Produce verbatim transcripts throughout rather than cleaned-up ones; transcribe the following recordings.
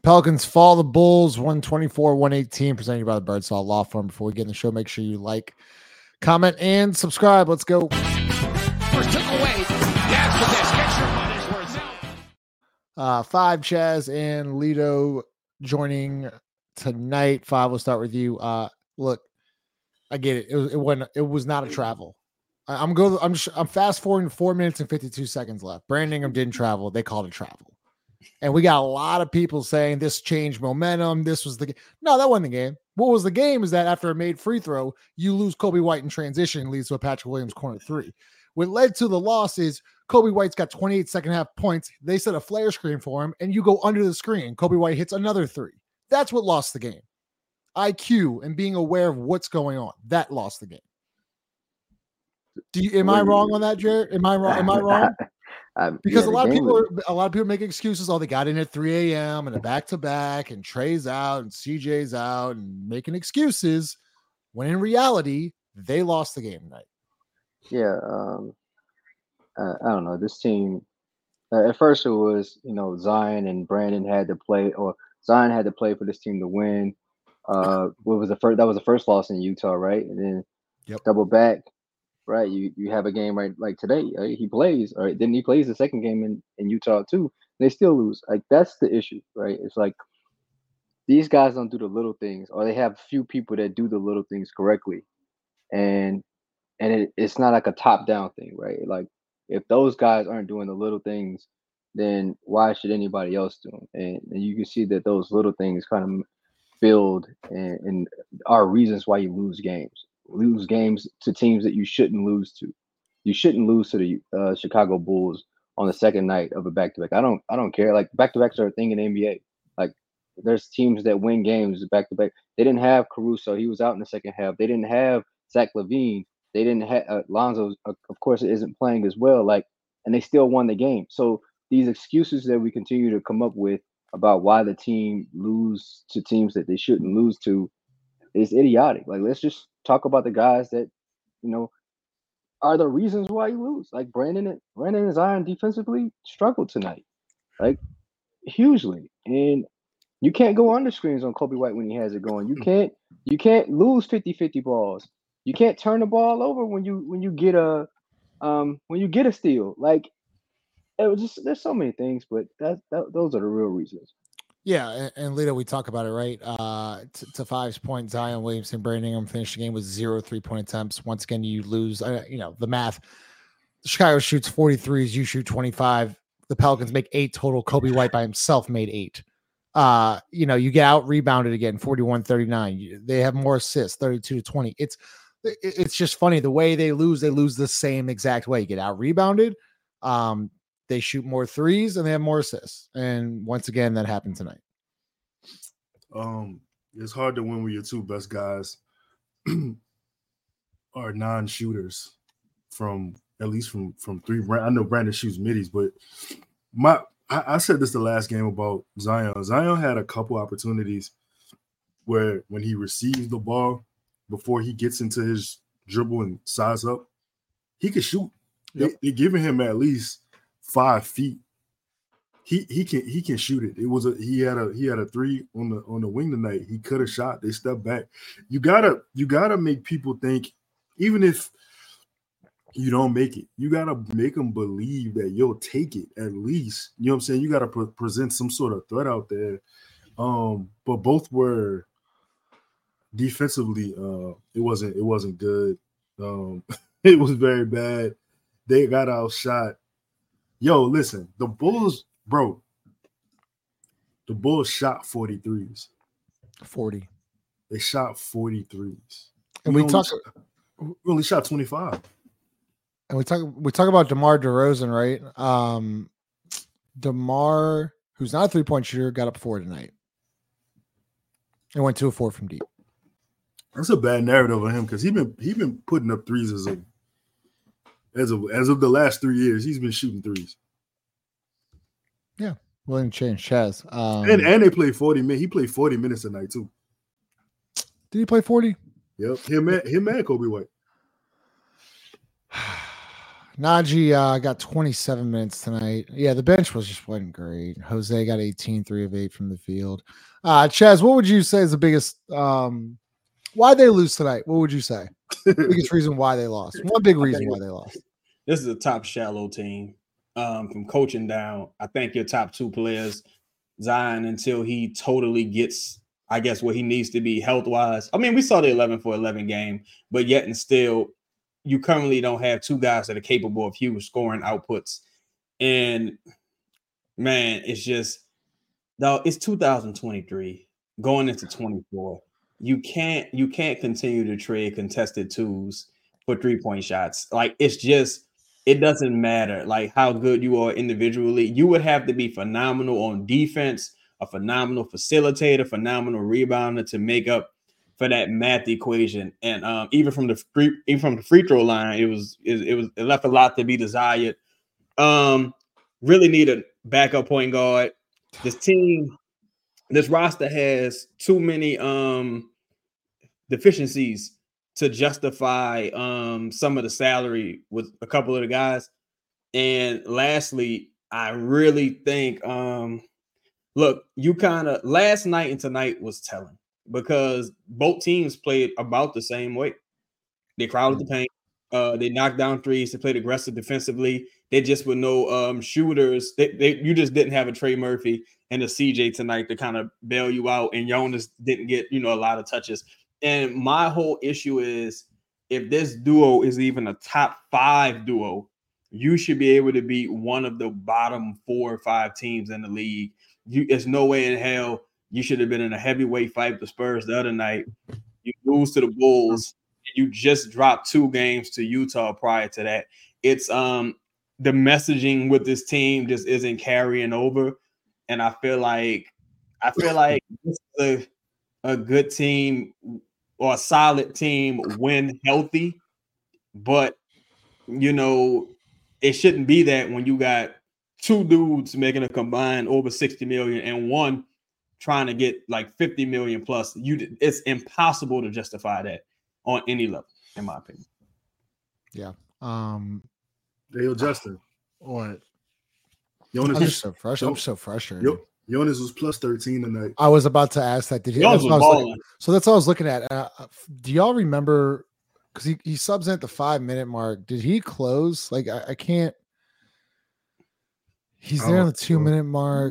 Pelicans fall the Bulls one twenty-four one eighteen, presented by the Birdsall Law Firm. Before we get in the show, make sure you like, comment, and subscribe. Let's go. First took away. That's the best. Get your money's worth out. Uh, five, Chaz and Lido joining tonight. Five, we'll start with you. Uh, look, I get it. It was it wasn't, it was not a travel. I, I'm going. I'm just, I'm fast forwarding four minutes and fifty-two seconds left. Brandon Ingram didn't travel. They called it travel. And we got a lot of people saying this changed momentum. This was the game. No, that wasn't the game. What was the game is that after a made free throw, you lose Kobe White in transition and leads to a Patrick Williams corner three. What led to the loss is Kobe White's got twenty-eight second half points. They set a flare screen for him, and you go under the screen. Kobe White hits another three. That's what lost the game. I Q and being aware of what's going on. That lost the game. Do you, am I wrong on that, Jared? Am I wrong? Am I wrong? Um, because yeah, a lot of people was... are a lot of people make excuses. Oh, they got in at three a.m. and a back to back, and Trey's out and C J's out, and making excuses when in reality they lost the game tonight. Yeah, um, uh, I don't know. This team uh, at first it was you know Zion and Brandon had to play, or Zion had to play for this team to win. Uh, what was the first? That was the first loss in Utah, right? And then yep. double back. Right, you you have a game right like today. Right? He plays, all right. Then he plays the second game in, in Utah too. They still lose. Like that's the issue, right? It's like these guys don't do the little things, or they have few people that do the little things correctly, and and it, it's not like a top down thing, right? Like if those guys aren't doing the little things, then why should anybody else do them? And, and you can see that those little things kind of build and, and are reasons why you lose games. Lose games to teams that you shouldn't lose to. You shouldn't lose to the uh, Chicago Bulls on the second night of a back-to-back. I don't I don't care. Like back-to-backs are a thing in the N B A. Like there's teams that win games back-to-back. They didn't have Caruso. He was out in the second half. They didn't have Zach LaVine. They didn't have uh, Lonzo, uh, of course, isn't playing as well. Like, and they still won the game. So these excuses that we continue to come up with about why the team lose to teams that they shouldn't lose to is idiotic. Like, let's just talk about the guys that, you know, are the reasons why you lose. Like Brandon and Brandon and Zion defensively struggled tonight, like hugely. And you can't go under screens on Kobe White when he has it going. You can't you can't lose fifty-fifty balls. You can't turn the ball over when you when you get a um when you get a steal. Like it was just there's so many things, but that, that those are the real reasons. Yeah, and, and Lito, we talk about it, right? Uh, to, to Five's point, Zion Williamson, Brandon Ingram finished the game with zero three-point attempts. Once again, you lose. Uh, you know the math. Chicago shoots forty-threes. You shoot twenty-five. The Pelicans make eight total. Kobe White by himself made eight. Uh, you know, you get out rebounded again, forty-one thirty-nine. They have more assists, thirty-two to twenty. It's it's just funny the way they lose. They lose the same exact way. You get out rebounded. Um, They shoot more threes and they have more assists. And once again, that happened tonight. Um, it's hard to win when your two best guys are non-shooters from at least from from three. I know Brandon shoots middies, but my I, I said this the last game about Zion. Zion had a couple opportunities where when he receives the ball before he gets into his dribble and size up, he could shoot. Yep. They, they're giving him at least five feet. He he can he can shoot it. It was a he had a he had a three on the on the wing tonight. He could have shot. They stepped back. You gotta you gotta make people think, even if you don't make it, you gotta make them believe that you'll take it at least. You know what I'm saying? You gotta pre- present some sort of threat out there. Um, but both were defensively. Uh, it wasn't it wasn't good. Um, it was very bad. They got outshot. Yo, listen, the Bulls, bro, the Bulls shot forty-threes. forty. They shot forty-threes. And we, we only talk shot, we only shot twenty-five. And we talk we talk about DeMar DeRozan, right? Um DeMar, who's not a three-point shooter, got up four tonight. And went two or four from deep. That's a bad narrative on him because he's been he been putting up threes as a As of as of the last three years, he's been shooting threes. Yeah, willing to change, Chaz. Um, and and they played forty minutes. He played forty minutes a night too. Did he play forty? Yep, him and him and Kobe White. Najee uh, got twenty-seven minutes tonight. Yeah, the bench was just wasn't great. Jose got eighteen, three of eight from the field. Uh, Chaz, what would you say is the biggest um, why they lose tonight? What would you say? Biggest reason why they lost. One big reason why they lost. This is a top shallow team. Um, from coaching down, I think your top two players, Zion, until he totally gets, I guess, what he needs to be health-wise. I mean, we saw the eleven for eleven game, but yet and still, you currently don't have two guys that are capable of huge scoring outputs. And, man, it's just, no, it's two thousand twenty-three going into twenty-four. You can't, you can't continue to trade contested twos for three-point shots. Like, it's just, it doesn't matter like how good you are individually. You would have to be phenomenal on defense, a phenomenal facilitator, phenomenal rebounder to make up for that math equation. And um, even from the free, even from the free throw line, it was it, it was it left a lot to be desired. Um, really need a backup point guard. This team, this roster has too many um deficiencies to justify um, some of the salary with a couple of the guys. And lastly, I really think, um, look, you kind of last night and tonight was telling because both teams played about the same way. They crowded the paint. Uh, they knocked down threes. They played aggressive defensively. They just were no um, shooters. They, they, you just didn't have a Trey Murphy and a C J tonight to kind of bail you out. And Jonas didn't get, you know, a lot of touches. And my whole issue is if this duo is even a top five duo, you should be able to be one of the bottom four or five teams in the league. You, there's no way in hell you should have been in a heavyweight fight with the Spurs the other night. You lose to the Bulls. And you just dropped two games to Utah prior to that. It's um the messaging with this team just isn't carrying over. And I feel like I feel like this is a, a good team or a solid team when healthy, but you know, it shouldn't be that when you got two dudes making a combined over sixty million and one trying to get like fifty million plus. You, it's impossible to justify that on any level, in my opinion. Yeah. Um, Yo, Justin. What? Jonas I'm was so frustrated. I'm so frustrated. Yo, Jonas was plus thirteen tonight. I was about to ask that. Did he? Jonas that's what was I was balling. looking- so that's what I was looking at. Uh, do y'all remember? Because he, he subs in at the five minute mark. Did he close? Like I, I can't. He's there Oh, on the two minute mark.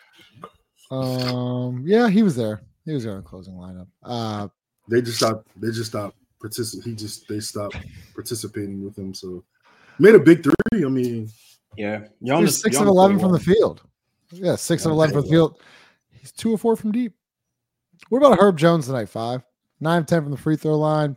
Um, yeah, he was there. He was there on the closing lineup. Uh, They just stopped. They just stopped participating. He just they stopped participating with him. So made a big three. I mean, Yeah, he was six of eleven from the field. Yeah, six of eleven from the field. He's two of four from deep. What about Herb Jones tonight? Five, nine of ten from the free throw line.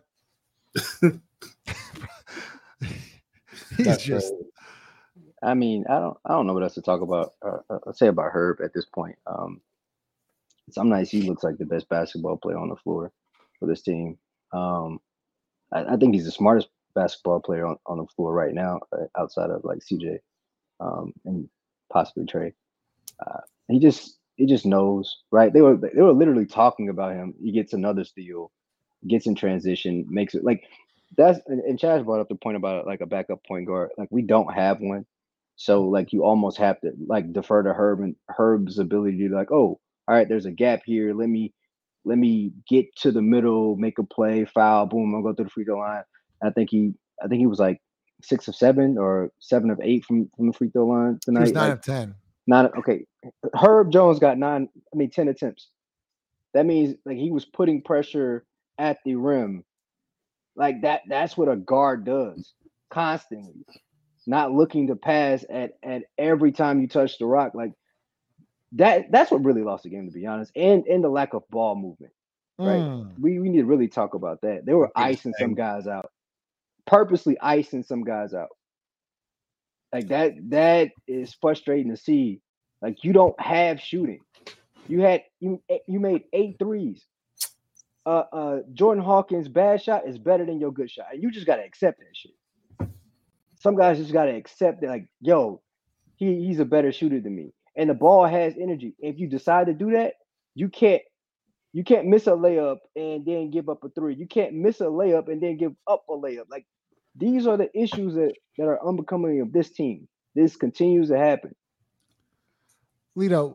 He's That's just. crazy. I mean, I don't, I don't know what else to talk about. Uh, uh, say about Herb at this point. Um, some nights he looks like the best basketball player on the floor for this team. Um, I, I think he's the smartest basketball player on, on the floor right now, uh, outside of like C J um, and possibly Trey. Uh, he just, he just knows, right? They were, they were literally talking about him. He gets another steal, gets in transition, makes it like that's. And, and Chaz brought up the point about like a backup point guard. Like we don't have one. So like you almost have to like defer to Herb and Herb's ability to like, oh, all right, there's a gap here. Let me let me get to the middle, make a play, foul, boom, I'll go through the free throw line. I think he I think he was like six of seven or seven of eight from, from the free throw line He tonight. was nine Like, of ten. not okay. Herb Jones got nine, I mean ten attempts. That means like he was putting pressure at the rim. Like that, that's what a guard does constantly. Not looking to pass at at every time you touch the rock, like that. That's what really lost the game, to be honest, and and the lack of ball movement. Right? Mm. We we need to really talk about that. They were icing some guys out, purposely icing some guys out. Like that. That is frustrating to see. Like you don't have shooting. You had you you made eight threes. Uh, uh, Jordan Hawkins' bad shot is better than your good shot, and you just gotta accept that shit. Some guys just got to accept that, like, yo, he, he's a better shooter than me. And the ball has energy. If you decide to do that, you can't you can't miss a layup and then give up a three. You can't miss a layup and then give up a layup. Like, These are the issues that, that are unbecoming of this team. This continues to happen. Lito,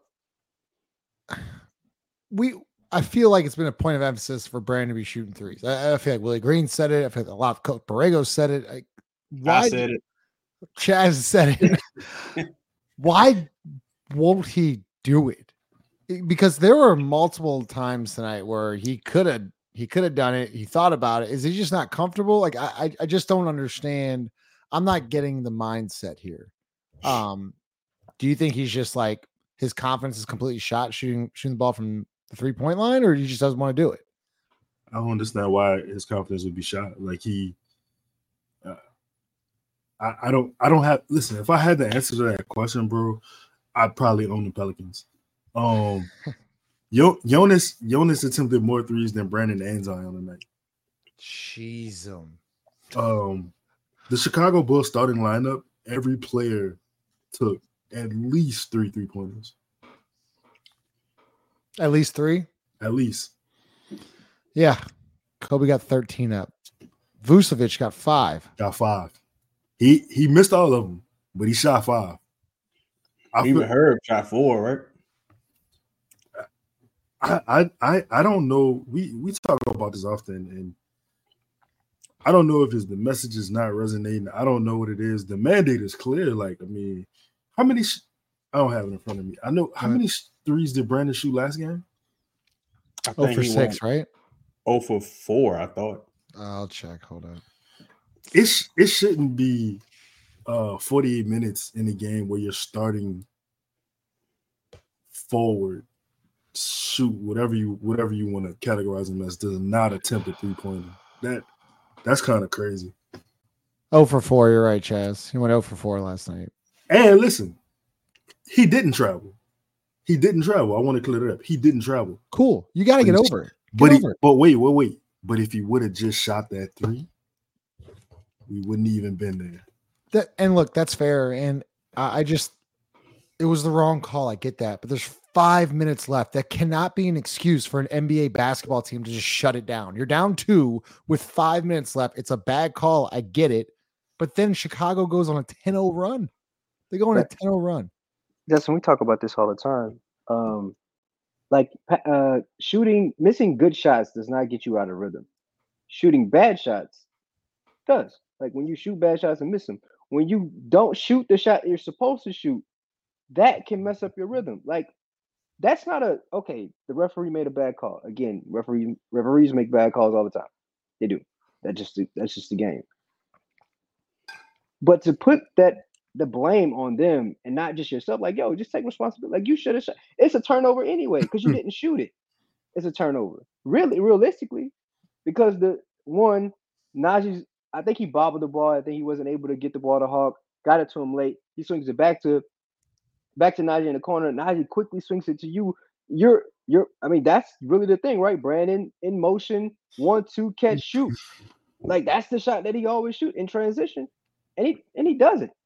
we I feel like it's been a point of emphasis for Brandon to be shooting threes. I, I feel like Willie Green said it. I feel like a lot of Coach Borrego said it. I, why I said it. Chaz said it. Why won't he do it? Because there were multiple times tonight where he could have he could have done it. He thought about it. Is he just not comfortable? Like I I just don't understand. I'm not getting the mindset here. Um, do you think he's just like his confidence is completely shot shooting shooting the ball from the three point line, or he just doesn't want to do it? I don't understand why his confidence would be shot. Like he, uh, I, I don't, I don't have. Listen, if I had the answer to that question, bro, I'd probably own the Pelicans. Um, Yo, Jonas, Jonas attempted more threes than Brandon and Zion tonight. Jeez, um, um, the Chicago Bulls starting lineup, every player took at least three three pointers. At least three. At least. Yeah, Kobe got thirteen up. Vucevic got five. Got five. He he missed all of them, but he shot five. I Even feel, Herb shot four, right? I, I I don't know. We we talk about this often, and I don't know if it's the message is not resonating. I don't know what it is. The mandate is clear. Like, I mean, how many? Sh- I don't have it in front of me. I know how many threes did Brandon shoot last game? I oh for six, right? Oh for four, I thought. I'll check. Hold on. It sh- it shouldn't be uh forty-eight minutes in a game where you're starting forward. Shoot whatever you whatever you want to categorize him as, does not attempt a three-pointer. That that's kind of crazy. Oh for four, you're right, Chaz. He went oh for four last night. And listen, he didn't travel. He didn't travel. I want to clear it up. He didn't travel. Cool. You got to get over it. Get but over he, it. but wait, wait, wait. But if he would have just shot that three, we wouldn't even been there. That and look, that's fair. And I, I just it was the wrong call. I get that, but there's five minutes left. That cannot be an excuse for an N B A basketball team to just shut it down. You're down two with five minutes left. It's a bad call. I get it. But then Chicago goes on a ten oh run. They go on that, a ten oh run. That's when we talk about this all the time. Um, like uh, shooting, missing good shots does not get you out of rhythm. Shooting bad shots does. Like when you shoot bad shots and miss them. When you don't shoot the shot you're supposed to shoot, that can mess up your rhythm. Like, that's not a okay. The referee made a bad call. Again, referee referees make bad calls all the time. They do. That's just the, that's just the game. But to put that the blame on them and not just yourself, like yo, just take responsibility. Like you should have shot. It's a turnover anyway because you didn't shoot it. It's a turnover. Really, realistically, because the one Najee's, I think he bobbled the ball. I think he wasn't able to get the ball to Hawk. Got it to him late. He swings it back to. Back to Najee in the corner. Najee quickly swings it to you. You're, you're. I mean, that's really the thing, right? Brandon in motion, one, two, catch, shoot. Like that's the shot that he always shoot in transition, and he and he does it.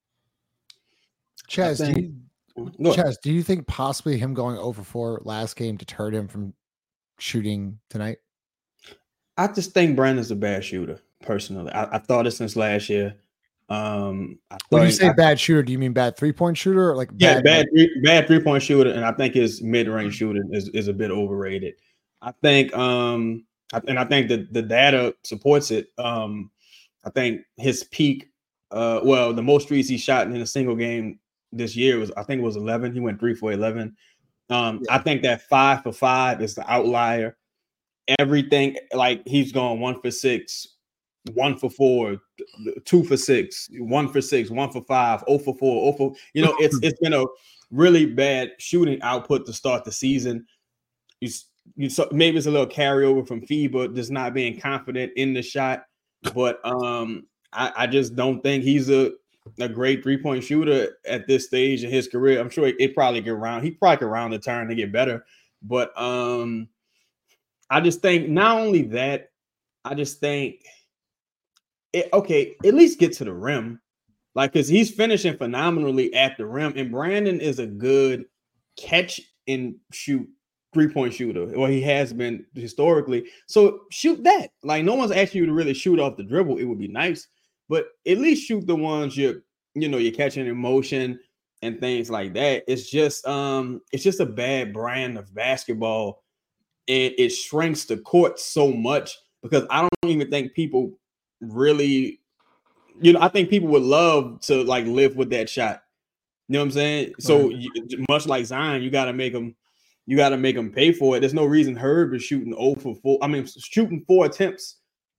Chaz, do you, Chaz, do you think possibly him going oh for four last game deterred him from shooting tonight? I just think Brandon's a bad shooter. Personally, I, I thought it since last year. Um, I when you say I, bad shooter, do you mean bad three point shooter or like yeah, bad bad three, bad three point shooter? And I think his mid range shooting is, is a bit overrated. I think, um, I, and I think that the data supports it. Um, I think his peak, uh, well, the most threes he shot in a single game this year was, I think it was eleven. He went three for eleven. Um, yeah. I think that five for five is the outlier. Everything like he's going one for six. One for four, two for six, one for six, one for five, oh for four, oh for you know, it's it's been a really bad shooting output to start the season. You, you so maybe it's a little carryover from FIBA, just not being confident in the shot. But um, I, I just don't think he's a, a great three-point shooter at this stage in his career. I'm sure it, it probably get around, he probably get around the turn to get better. But um, I just think not only that, I just think. It, okay, at least get to the rim. Like, because he's finishing phenomenally at the rim. And Brandon is a good catch and shoot three-point shooter. Well, he has been historically. So shoot that. Like, no one's asking you to really shoot off the dribble. It would be nice. but at least shoot the ones you're, you know, you're catching in motion and things like that. It's just, um, it's just a bad brand of basketball, and it shrinks the court so much because I don't even think people really, you know, I think people would love to like live with that shot. You know what I'm saying? So Right. you, much like Zion, you got to make them, you got to make them pay for it. There's no reason Herb is shooting zero for four. I mean, shooting four attempts,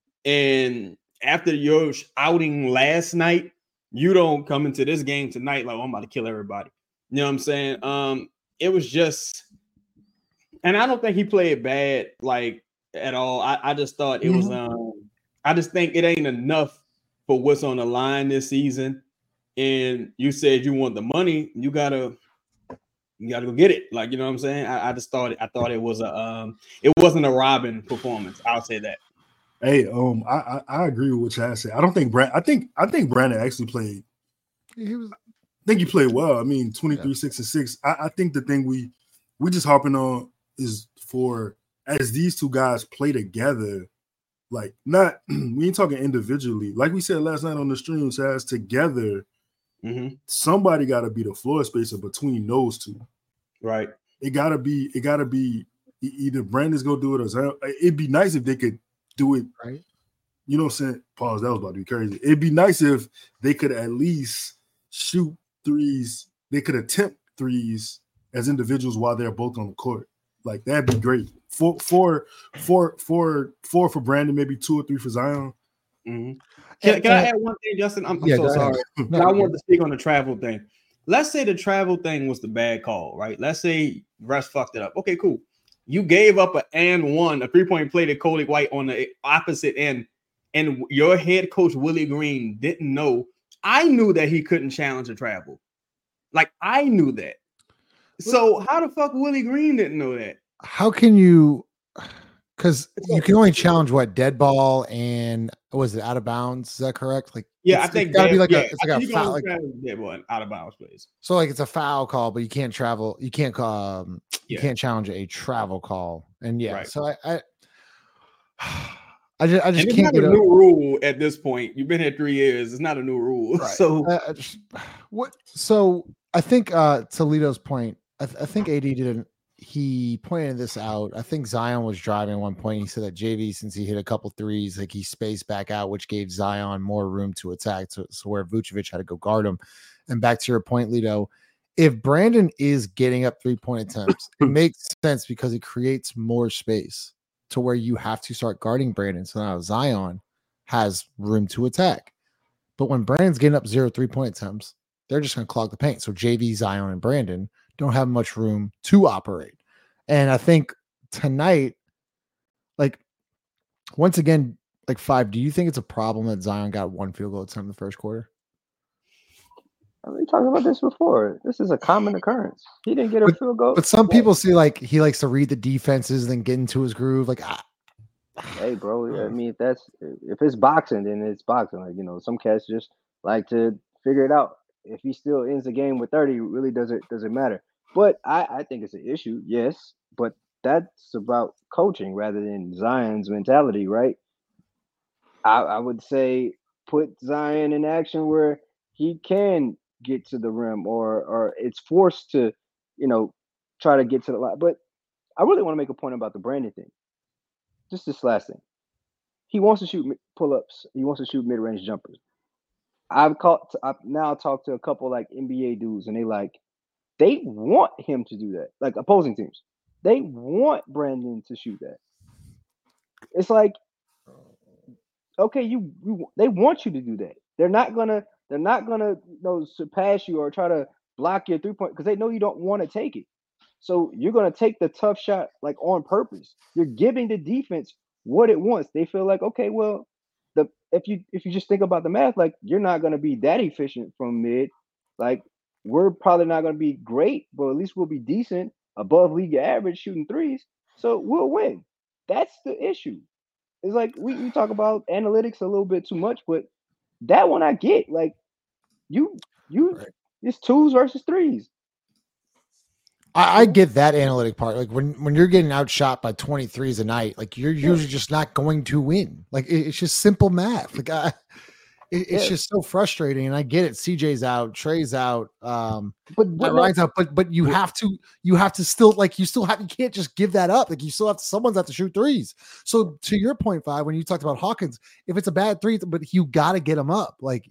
and after your outing last night, you don't come into this game tonight like, oh, I'm about to kill everybody. You know what I'm saying? Um, it was just, and I don't think he played bad like at all. I, I just thought it mm-hmm. was. Um, I just think it ain't enough for what's on the line this season. And you said you want the money, you gotta, you gotta go get it. Like, you know what I'm saying? I, I just thought, I thought it was a, um, it wasn't a Robin performance. I'll say that. Hey, um, I I, I agree with what Chad said. I don't think Brand. I think I think Brandon actually played. He was. I think he played well. I mean, twenty-three, yeah. six and six. I, I think the thing we we just harping on is for as these two guys play together. Like, not we ain't talking individually. Like we said last night on the stream, Chaz, together. Mm-hmm. Somebody got to be the floor spacer between those two, right? It gotta be. It gotta be either Brandon's gonna do it or Zion. It'd be nice if they could do it, right? You know what I'm saying? Pause. That was about to be crazy. It'd be nice if they could at least shoot threes. They could attempt threes as individuals while they're both on the court. Like, that'd be great. Four, four, four, four, four for Brandon, maybe two or three for Zion. Mm-hmm. Can, can I add one thing, Justin? I'm, I'm yeah, so sorry. No, I want to speak on the travel thing. Let's say the travel thing was the bad call, right? Let's say Russ fucked it up. Okay, cool. You gave up an and one, a three-point play to Coley White on the opposite end, and your head coach, Willie Green, didn't know. I knew that he couldn't challenge a travel. Like, I knew that. So how the fuck Willie Green didn't know that? How can you – because you can only challenge what dead ball and was it out of bounds? Is that correct? Like, yeah, I think it's gotta dead, be like yeah, a it's like a foul, like dead ball out of bounds plays. So like it's a foul call, but you can't travel. You can't um you yeah. can't challenge a travel call. And yeah, right. so I I, I just I just and it's can't not get a a new rule at this point. You've been here three years. It's not a new rule. Right. So I, I just, what? So I think uh Toledo's point. I, th- I think A D didn't. He pointed this out. I think Zion was driving at one point. He said that J V, since he hit a couple threes, like he spaced back out, which gave Zion more room to attack. So, so where Vucevic had to go guard him. And back to your point, Lido, if Brandon is getting up three-point attempts, it makes sense because it creates more space to where you have to start guarding Brandon. So now Zion has room to attack. But when Brandon's getting up zero three-point attempts, they're just going to clog the paint. So J V, Zion, and Brandon don't have much room to operate. And I think tonight, like, once again, like five, do you think it's a problem that Zion got one field goal attempt in the first quarter? We talked about this before. This is a common occurrence. He didn't get a but, field goal. But some people see like he likes to read the defenses, then get into his groove. Like, ah. Hey, bro. I mean, if that's if it's boxing, then it's boxing. Like, you know, some cats just like to figure it out. If he still ends the game with thirty, really doesn't doesn't matter. But I, I think it's an issue, yes. But that's about coaching rather than Zion's mentality, right? I, I would say put Zion in action where he can get to the rim, or or it's forced to, you know, try to get to the line. But I really want to make a point about the Brandon thing. Just this last thing. He wants to shoot pull-ups. He wants to shoot mid-range jumpers. I've caught. I've now talked to a couple like N B A dudes, and they like they want him to do that. Like opposing teams, they want Brandon to shoot that. It's like, okay, you, you they want you to do that. They're not gonna. They're not gonna you know, surpass you or try to block your three point because they know you don't want to take it. So you're gonna take the tough shot like on purpose. You're giving the defense what it wants. They feel like, okay, well. The if you if you just think about the math, like you're not going to be that efficient from mid, like we're probably not going to be great, but at least we'll be decent, above league average shooting threes, so we'll win. That's the issue. It's like we, we talk about analytics a little bit too much, but that one I get. Like you you right. It's twos versus threes. I, I get that analytic part. Like when, when you're getting outshot by twenty-threes a night, like you're usually just not going to win. Like it, it's just simple math. Like I, it, it's Yeah. just so frustrating. And I get it. C J's out, Trey's out, um, But, Matt but Ryan's out, but but you have to you have to still like you still have you can't just give that up. Like you still have to, someone's have to shoot threes. So to your point, Five, when you talked about Hawkins, if it's a bad three, but you got to get him up. Like,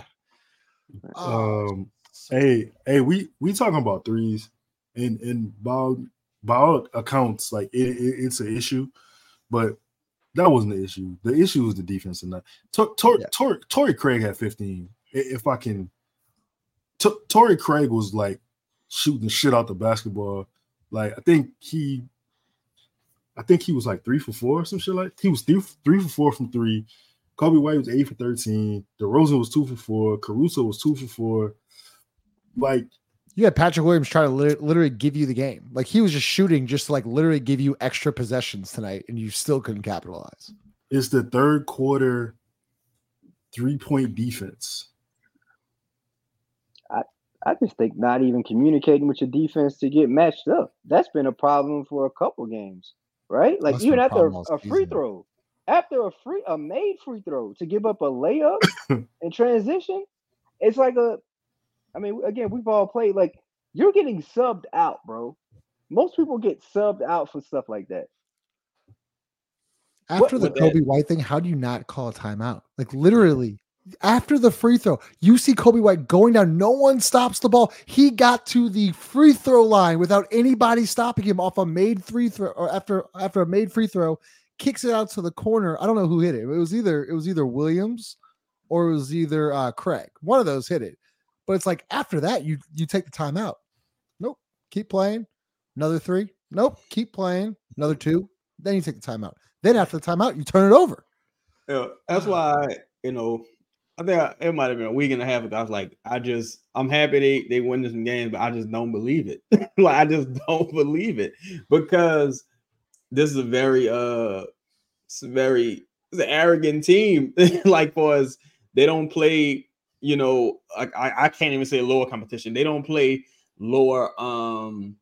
oh, Um, hey, hey, we we talking about threes, and and by by all accounts, like it, it, it's an issue, but that wasn't the issue. The issue was the defense tonight. Tor, Tor, Yeah. Tor, Torrey Craig had fifteen. I- If I can, Tor, Torrey Craig was like shooting the shit out the basketball. Like I think he, I think he was like three for four or some shit like. He was three three for four from three. Kobe White was eight for thirteen. DeRozan was two for four. Caruso was two for four. Like, you had Patrick Williams try to lit- literally give you the game. Like he was just shooting just to like literally give you extra possessions tonight, and you still couldn't capitalize. it's the third quarter three-point defense. I just think not even communicating with your defense to get matched up. That's been a problem for a couple games, right? Like That's even been a after problem all a, a free season. throw, after a free a made free throw to give up a layup in transition, it's like a. I mean, again, we've all played. Like you're getting subbed out, bro. Most people get subbed out for stuff like that. After the with that- Kobe White thing, how do you not call a timeout? Like literally, after the free throw, you see Kobe White going down. No one stops the ball. He got to the free throw line without anybody stopping him off a made free throw, or after after a made free throw, kicks it out to the corner. I don't know who hit it. It was either it was either Williams or it was either uh, Craig. One of those hit it. But it's like after that, you you take the timeout. Nope, keep playing. Another three. Nope, keep playing. Another two. Then you take the timeout. Then after the timeout, you turn it over. Yeah, that's why you know. I think I, it might have been a week and a half ago. I was like, I just, I'm happy they they win some games, but I just don't believe it. Like I just don't believe it because this is a very, uh, it's a very, it's an arrogant team. Like for us, they don't play. You know, like I, I can't even say lower competition. They don't play lower, um,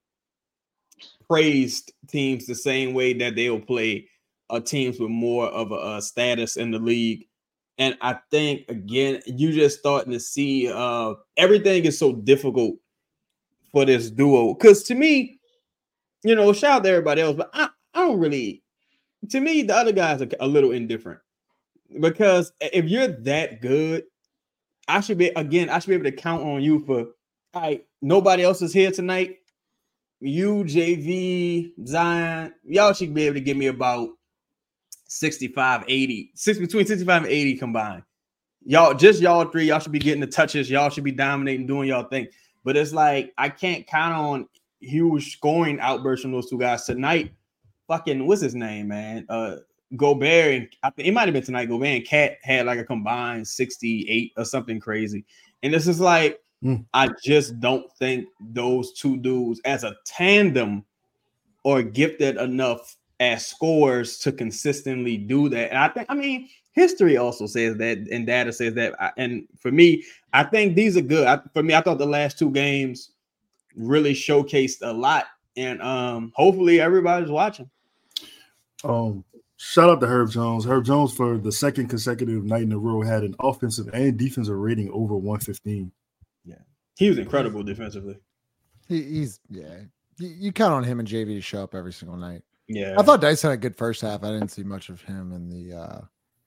praised teams the same way that they'll play uh, teams with more of a, a status in the league. And I think, again, you just starting to see uh, everything is so difficult for this duo. Because to me, you know, shout out to everybody else, but I, I don't really, to me, the other guys are a little indifferent. Because if you're that good, I should be, again, I should be able to count on you for, all right, nobody else is here tonight. You, J V, Zion, y'all should be able to give me about sixty-five, eighty, six, between sixty-five and eighty combined. Y'all, just y'all three, y'all should be getting the touches. Y'all should be dominating, doing y'all thing. But it's like, I can't count on huge scoring outbursts from those two guys tonight. Fucking, what's his name, man? Uh, Gobert, and I think it might have been tonight. Gobert and Cat had like a combined sixty-eight or something crazy. And this is like, Mm. I just don't think those two dudes as a tandem are gifted enough as scorers to consistently do that. And I think, I mean, history also says that, and data says that. And for me, I think these are good. I, for me, I thought the last two games really showcased a lot, and um, hopefully everybody's watching. Um, shout out to Herb Jones. Herb Jones for the second consecutive night in a row had an offensive and defensive rating over one fifteen. Yeah, he was incredible defensively. He, he's yeah. You, you count on him and J V to show up every single night. Yeah, I thought Dice had a good first half. I didn't see much of him in the. uh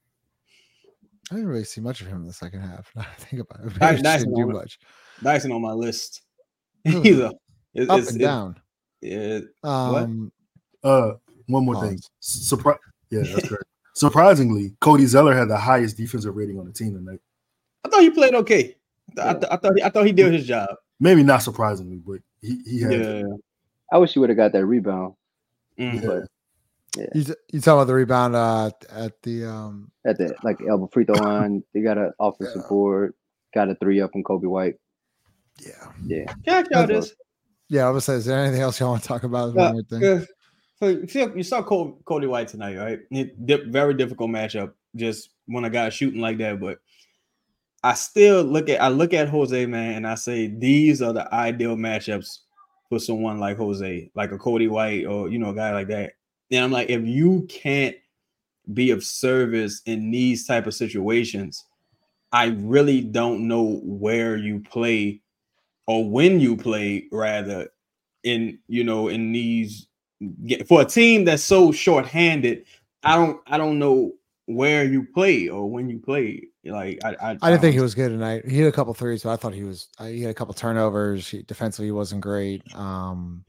I didn't really see much of him in the second half. Now I think about it. Dice- He just Dice didn't do on- much. Dyson on my list. He's a it's, Up it's, and it's, down. yeah, Um, Uh, one more Pause. thing. Surprise. Yeah, that's correct. Surprisingly, Cody Zeller had the highest defensive rating on the team tonight. I thought he played okay. I, th- I thought he, I thought he did his job. Maybe not surprisingly, but he, he had Yeah. I wish you would have got that rebound. Mhm. Yeah. But you, you talking about the rebound uh, at the um at the like elbow free throw line, they got an offensive Yeah. board, got a three up from Kobe White. yeah Yeah, Can I count this? yeah. I was say, is there anything else y'all want to talk about? Uh, One more thing. uh, so you see- you saw Cody, Cody White tonight, right? It, di- very difficult matchup. Just when a guy's shooting like that, but I still look at I look at Jose, man, and I say these are the ideal matchups for someone like Jose, like a Cody White or you know a guy like that. And I'm like, if you can't be of service in these type of situations, I really don't know where you play or when you play, rather, in you know in these for a team that's so short-handed. I don't I don't know where you play or when you play. Like I I, I didn't think he was good tonight. He had a couple threes, but I thought he was. Uh, he had a couple turnovers. He, defensively, he wasn't great. Um,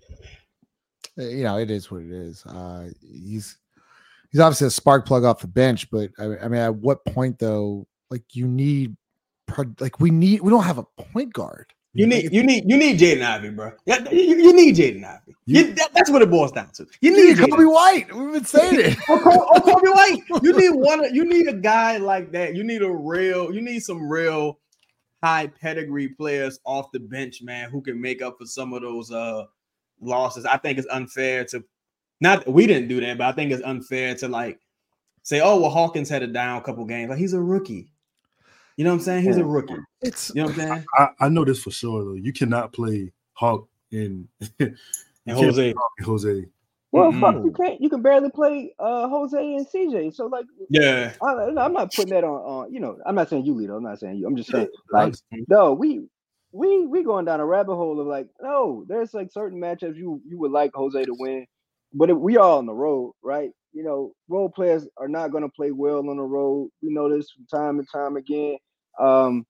you know, it is what it is. Uh, he's he's obviously a spark plug off the bench, but I, I mean, at what point though? Like you need, like we need. We don't have a point guard. You need, you need, you need Jaden Ivey, bro. You, you need Jaden Ivey. You, that, that's what it boils down to. You, you need, need Kobe White. We've been saying it. or, or Kobe White. You need one. You need a guy like that. You need a real. You need some real high pedigree players off the bench, man, who can make up for some of those uh, losses. I think it's unfair to. Not we didn't do that, but I think it's unfair to like say, oh well, Hawkins had a down couple games. Like he's a rookie. You know what I'm saying? He's a rookie. It's you know what I'm saying. I, I know this for sure though. You cannot play Hawk in and Jose. Jose. Well, Mm-mm. fuck, you can't. You can barely play uh, Jose and C J. So like, yeah, I, I'm not putting that on. on you know, I'm not saying you, Lito. I'm not saying you. I'm just saying like, no, we we we going down a rabbit hole of like, no, there's like certain matchups you you would like Jose to win, but if we are on the road, right? You know, role players are not going to play well on the road. We know this from time and time again. Um,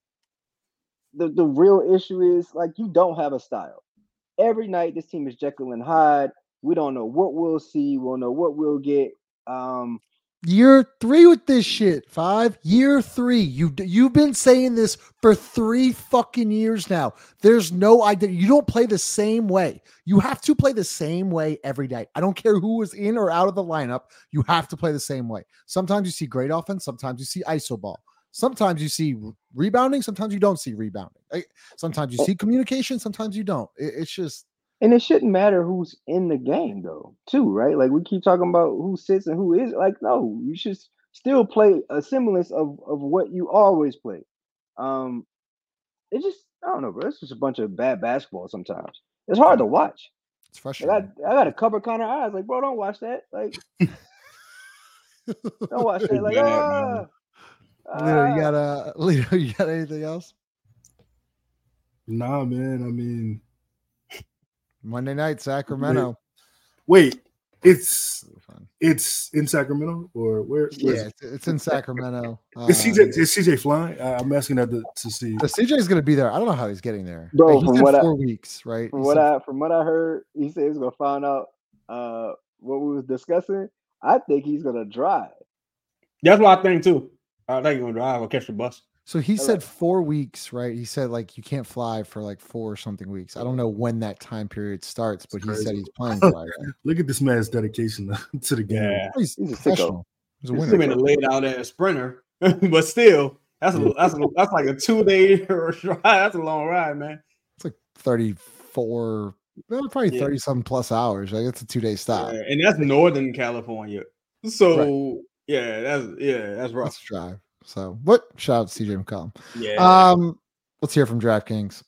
the, the real issue is like you don't have a style. Every night this team is Jekyll and Hyde. We don't know what we'll see. We don't know what we'll get. Um, Year three with this shit. Five year three. You you've been saying this for three fucking years now. There's no idea. You don't play the same way. You have to play the same way every day. I don't care who is in or out of the lineup. You have to play the same way. Sometimes you see great offense. Sometimes you see iso ball. Sometimes you see rebounding. Sometimes you don't see rebounding. Sometimes you see communication. Sometimes you don't. It, it's just. And it shouldn't matter who's in the game, though, too, right? Like, we keep talking about who sits and who is. Like, no, you should still play a semblance of, of what you always play. Um, it just, I don't know, bro. It's just a bunch of bad basketball sometimes. It's hard to watch. It's frustrating. Like, I, I got to cover Connor eyes. Like, bro, don't watch that. Like, don't watch that. Like, ah. Lito, you got uh, Lito, you got anything else? Nah, man. I mean, Monday night, Sacramento. Wait, wait it's it's in Sacramento or where? where yeah, it's, it's in Sacramento. Is uh, C J is C J flying? Uh, I'm asking that to, to see. The C J is going to be there. I don't know how he's getting there. Bro, he from said what four I, weeks, right? From he what said, I from what I heard, he said he's gonna find out uh, what we was discussing. I think he's gonna drive. That's what I think too. I think he's gonna drive or catch the bus. So he said four weeks, right? He said like you can't fly for like four or something weeks. I don't know when that time period starts, but he said he's planning to fly. Look at this man's dedication to the game. Yeah. He's, he's professional. He's a He's winner. been laid out as a sprinter, but still, that's a, that's a, that's like a two day ride. That's a long ride, man. It's like thirty-four, well, probably Yeah. thirty some plus hours. Like it's a two day stop. Yeah, and that's Northern California. So Right. yeah, that's yeah, that's rough. Let's drive. So what? Shout out to C J McCollum. Yeah. Um, let's hear from DraftKings.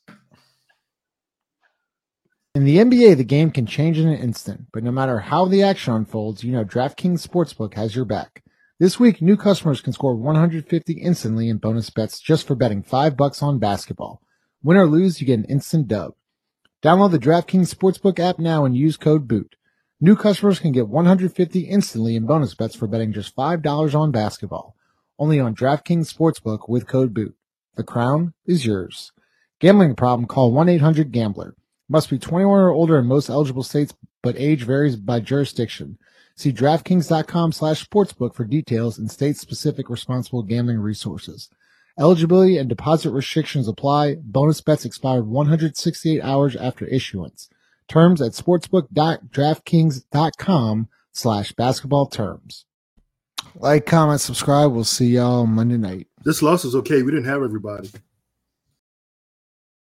In the N B A, the game can change in an instant, but no matter how the action unfolds, you know DraftKings Sportsbook has your back. This week, new customers can score one hundred fifty instantly in bonus bets just for betting five bucks on basketball. Win or lose, you get an instant dub. Download the DraftKings Sportsbook app now and use code BOOT. New customers can get one hundred fifty instantly in bonus bets for betting just five dollars on basketball. Only on DraftKings Sportsbook with code BOOT. The crown is yours. Gambling problem? Call one eight hundred gambler. Must be twenty-one or older in most eligible states, but age varies by jurisdiction. See DraftKings.com slash sportsbook for details and state-specific responsible gambling resources. Eligibility and deposit restrictions apply. Bonus bets expired one hundred sixty-eight hours after issuance. Terms at sportsbook.draftkings.com slash basketball terms. Like, comment, subscribe. We'll see y'all Monday night. This loss is okay. We didn't have everybody.